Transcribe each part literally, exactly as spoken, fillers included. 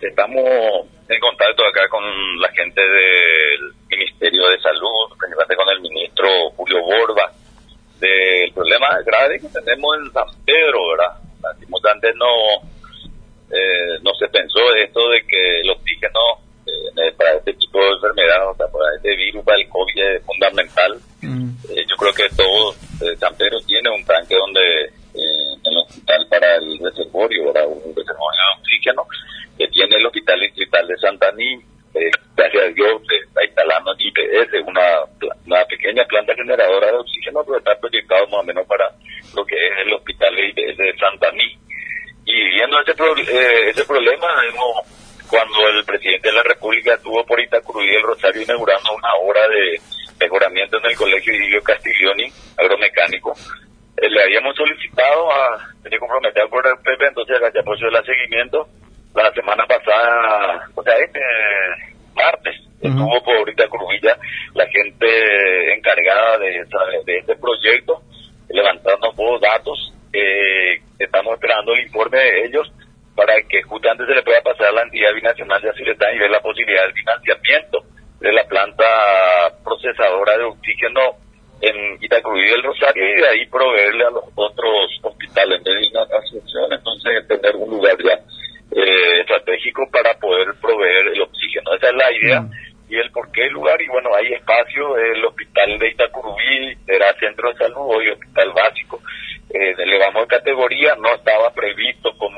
Estamos en contacto acá con la gente del Ministerio de Salud, principalmente con el ministro Julio Borba, del problema grave que tenemos en San Pedro, ¿verdad? Antes no, eh, no se pensó esto de que el oxígeno eh, para este tipo de enfermedad, o sea, para este virus, para el COVID es fundamental. Mm. Eh, yo creo que todo eh, San Pedro tiene un tanque donde eh, en el hospital para el reservorio, ¿verdad? Un reservorio de oxígeno que tiene el Hospital Distrital de Santaní. Eh, gracias a Dios se está instalando en I P S una, una pequeña planta generadora de oxígeno, pero está proyectado más o menos para lo que es el Hospital de I P S de Santaní. Y viendo ese, pro, eh, ese problema, hemos, cuando el presidente de la República estuvo por Itacurubí del Rosario inaugurando una obra de mejoramiento en el Colegio Idilio Castiglioni, agromecánico, eh, le habíamos solicitado a, tenía comprometido por el P P, entonces ya apoyo el seguimiento. La semana pasada, o sea, este martes, uh-huh. estuvo por Itacurubí la gente encargada de, esa, de este proyecto, levantando todos datos. Eh, estamos esperando el informe de ellos para que justamente se le pueda pasar a la entidad binacional de Asiretán y ver la posibilidad del financiamiento de la planta procesadora de oxígeno en Itacurubí del Rosario y de ahí proveerle a los otros hospitales de una asociación, entonces tener un lugar ya Eh, estratégico para poder proveer el oxígeno. Esa es la idea mm. y el por qué el lugar, y bueno, hay espacio. El hospital de Itacurubí era centro de salud, hoy hospital básico, eh, elevamos de categoría, no estaba previsto como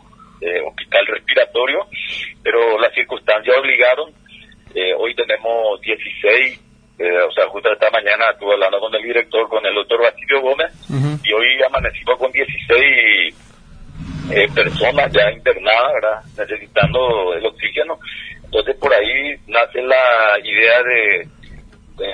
eh, hospital respiratorio, pero las circunstancias obligaron. Eh, hoy tenemos dieciséis, eh, o sea, justo esta mañana estuve hablando con el director, con el doctor Basilio Gómez, uh-huh. y hoy amanecimos con dieciséis Eh, personas ya internadas, ¿verdad?, necesitando el oxígeno. Entonces por ahí nace la idea de, de,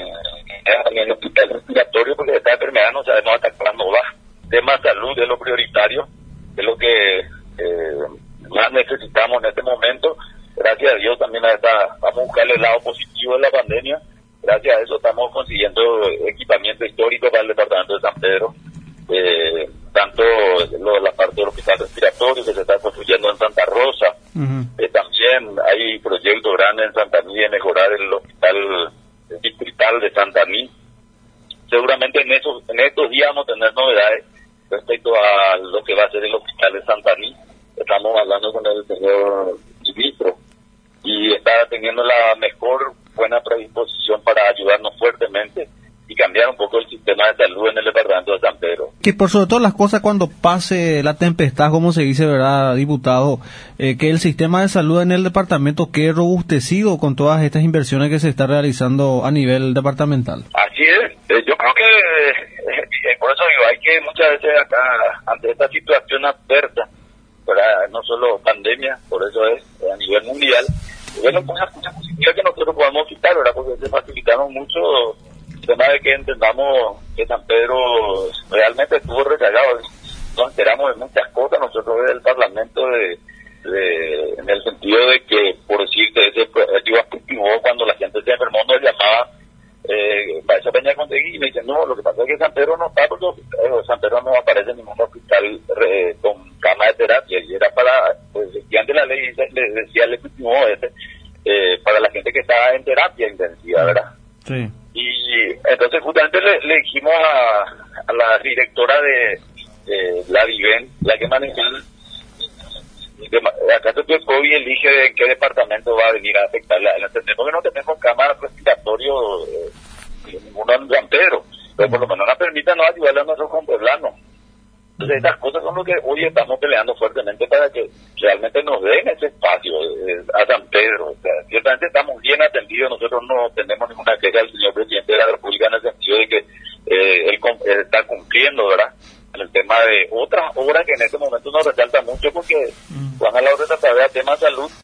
de el hospital respiratorio, porque esta enfermedad no sabemos hasta cuándo va. Tema salud es lo prioritario, es lo que eh, más necesitamos en este momento. Gracias a Dios también a esta, vamos a buscar el lado positivo de la pandemia. Gracias a eso estamos consiguiendo equipamiento histórico para el departamento de San Pedro. Eh, tanto lo, la parte del hospital respiratorio que se está construyendo en Santa Rosa, uh-huh. eh, también hay proyectos grandes en Santaní de mejorar el hospital distrital de Santaní. Seguramente en esos, en estos días vamos a tener novedades respecto a lo que va a ser el hospital de Santaní. Estamos hablando con el señor ministro y está teniendo la mejor buena predisposición para ayudarnos fuertemente y cambiar un poco el sistema de salud en el departamento de San Pedro. Que por sobre todas las cosas, cuando pase la tempestad, como se dice, ¿verdad, diputado? Eh, que el sistema de salud en el departamento quede robustecido con todas estas inversiones que se están realizando a nivel departamental. Así es. Eh, yo creo que, eh, por eso digo, hay que muchas veces acá, ante esta situación adversa, ¿verdad?, no solo pandemia, por eso es, a nivel mundial, bueno, pues muchas posibilidades que nosotros podamos quitar, ¿verdad?, porque se facilitaron mucho. El tema de que entendamos que San Pedro realmente estuvo rezagado, nos enteramos de muchas cosas nosotros desde el Parlamento, de, de, en el sentido de que, por decirte, ese yo activó cuando la gente se enfermó, nos llamaba eh, para esa peña conseguí y me dicen, no, lo que pasa es que San Pedro no está, porque eh, San Pedro no aparece en ningún hospital eh, con cama de terapia, y era para, pues, decían de la ley, le decía el ejecutivo ese, eh, para la gente que está en terapia intensiva, ¿verdad? Sí. Y entonces justamente le, le dijimos a, a la directora de, de la DIVEN, la que maneja acá se el COVID, elige en qué departamento va a venir a afectarla. Entendemos que no tenemos cámaras respiratorio eh, ninguno en San Pedro, pero por lo menos nos permitan no ayudarle a nuestros compoblanos. Entonces estas cosas son lo que hoy estamos peleando fuertemente para que realmente nos den ese espacio eh, a San Pedro. O sea, ciertamente estamos bien atendidos, nosotros no tenemos ninguna queja del señor presidente de la República en el sentido de que eh, él, él está cumpliendo, ¿verdad?, en el tema de otras obras que en este momento nos resalta mucho, porque van a la hora de tratar de tema salud.